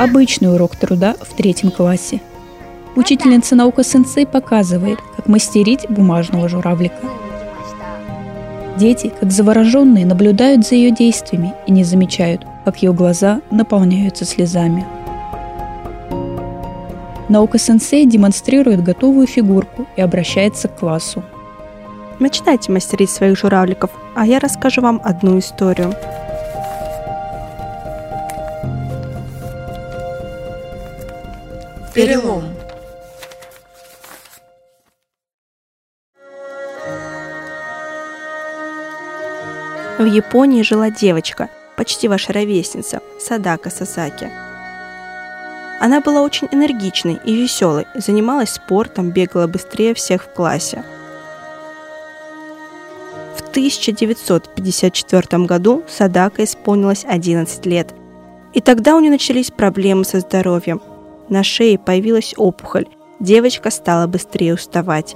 обычный урок труда в 3 классе. Учительница Наока-сенсей показывает, как мастерить бумажного журавлика. Дети, как завороженные, наблюдают за ее действиями и не замечают, как ее глаза наполняются слезами. Наока-сенсей демонстрирует готовую фигурку и обращается к классу. Начинайте мастерить своих журавликов, а я расскажу вам одну историю. Перелом. В Японии жила девочка, почти ваша ровесница, Садака Сасаки. Она была очень энергичной и веселой, занималась спортом, бегала быстрее всех в классе. В 1954 году Садака исполнилось 11 лет, и тогда у нее начались проблемы со здоровьем. На шее появилась опухоль, девочка стала быстрее уставать.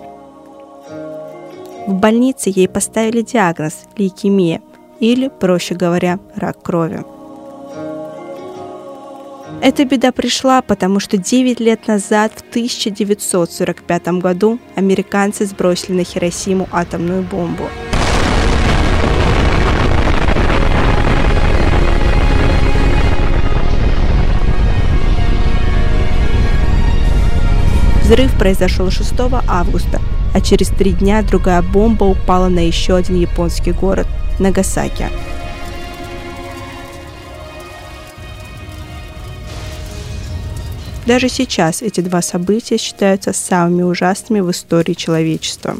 В больнице ей поставили диагноз – лейкемия, или, проще говоря, рак крови. Эта беда пришла, потому что 9 лет назад, в 1945 году, американцы сбросили на Хиросиму атомную бомбу. Взрыв произошел 6 августа, а через 3 дня другая бомба упала на еще один японский город – Нагасаки. Даже сейчас эти два события считаются самыми ужасными в истории человечества.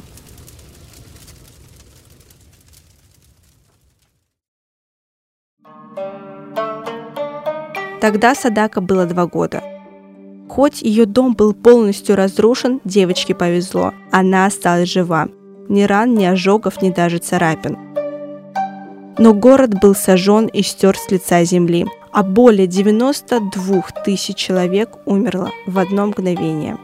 Тогда Садака было 2 года. Хоть ее дом был полностью разрушен, девочке повезло. Она осталась жива. Ни ран, ни ожогов, ни даже царапин. Но город был сожжен и стер с лица земли, а более 92 тысяч человек умерло в одно мгновение.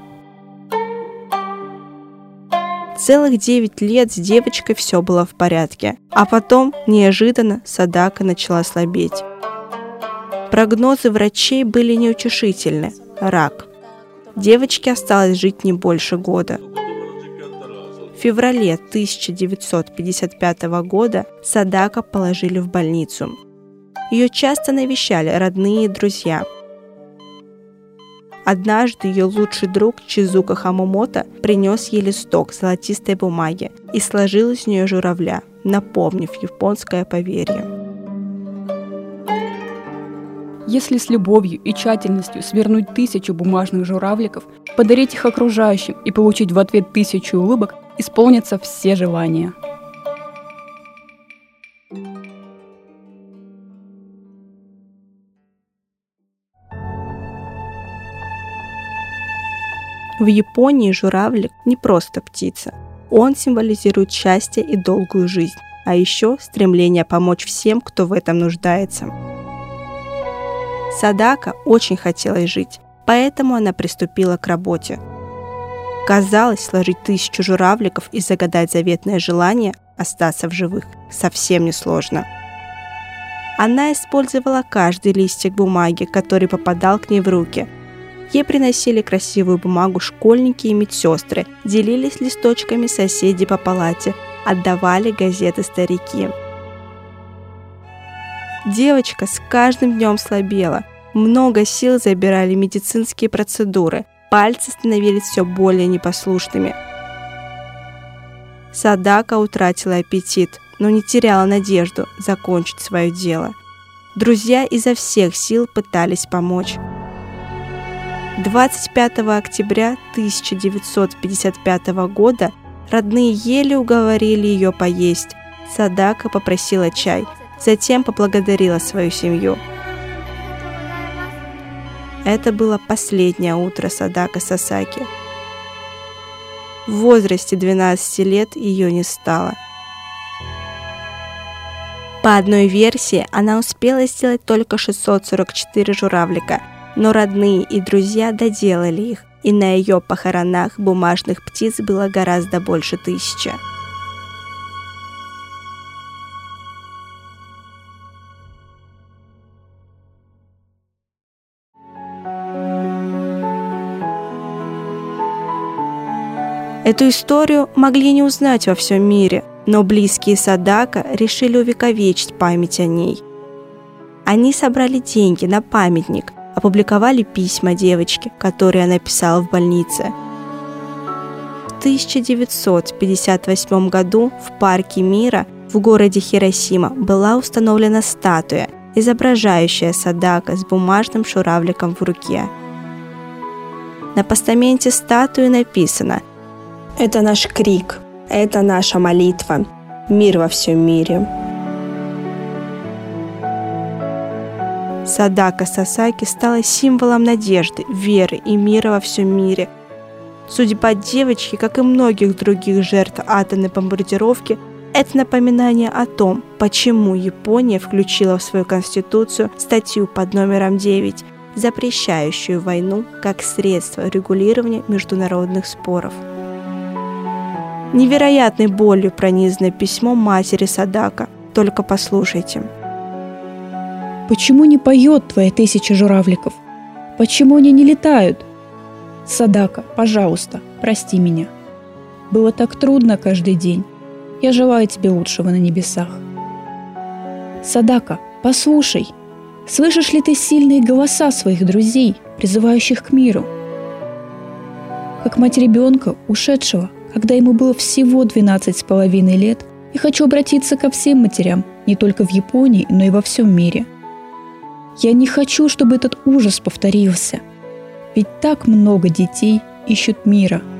Целых 9 лет с девочкой все было в порядке, а потом, неожиданно, Садака начала слабеть. Прогнозы врачей были неутешительны – рак. Девочке осталось жить не больше года. В феврале 1955 года Садака положили в больницу. Ее часто навещали родные и друзья. Однажды ее лучший друг Чизука Хамамото принес ей листок золотистой бумаги и сложил из нее журавля, напомнив японское поверье. Если с любовью и тщательностью свернуть 1000 бумажных журавликов, подарить их окружающим и получить в ответ 1000 улыбок, исполнятся все желания. В Японии журавлик не просто птица. Он символизирует счастье и долгую жизнь, а еще стремление помочь всем, кто в этом нуждается. Садака очень хотела жить, поэтому она приступила к работе. Казалось, сложить 1000 журавликов и загадать заветное желание остаться в живых совсем несложно. Она использовала каждый листик бумаги, который попадал к ней в руки. Ей приносили красивую бумагу школьники и медсестры, делились листочками соседи по палате, отдавали газеты старики. Девочка с каждым днем слабела. Много сил забирали медицинские процедуры. Пальцы становились все более непослушными. Садака утратила аппетит, но не теряла надежду закончить свое дело. Друзья изо всех сил пытались помочь. 25 октября 1955 года родные еле уговорили ее поесть. Садака попросила чай, затем поблагодарила свою семью. Это было последнее утро Садака Сасаки. В возрасте 12 лет ее не стало. По одной версии, она успела сделать только 644 журавлика, но родные и друзья доделали их, и на ее похоронах бумажных птиц было гораздо больше 1000. Эту историю могли не узнать во всем мире, но близкие Садака решили увековечить память о ней. Они собрали деньги на памятник, опубликовали письма девочке, которые она писала в больнице. В 1958 году в Парке мира в городе Хиросима была установлена статуя, изображающая Садака с бумажным журавликом в руке. На постаменте статуи написано: «Это наш крик, это наша молитва, мир во всем мире». Садака Сасаки стала символом надежды, веры и мира во всем мире. Судьба девочки, как и многих других жертв атомной бомбардировки, это напоминание о том, почему Япония включила в свою конституцию статью под номером 9, запрещающую войну как средство регулирования международных споров. Невероятной болью пронизано письмо матери Садака. Только послушайте. Почему не поет твоя 1000 журавликов? Почему они не летают? Садака, пожалуйста, прости меня. Было так трудно каждый день. Я желаю тебе лучшего на небесах. Садака, послушай, слышишь ли ты сильные голоса своих друзей, призывающих к миру? Как мать ребенка, ушедшего, когда ему было всего 12,5 лет, я хочу обратиться ко всем матерям, не только в Японии, но и во всем мире. Я не хочу, чтобы этот ужас повторился, ведь так много детей ищут мира.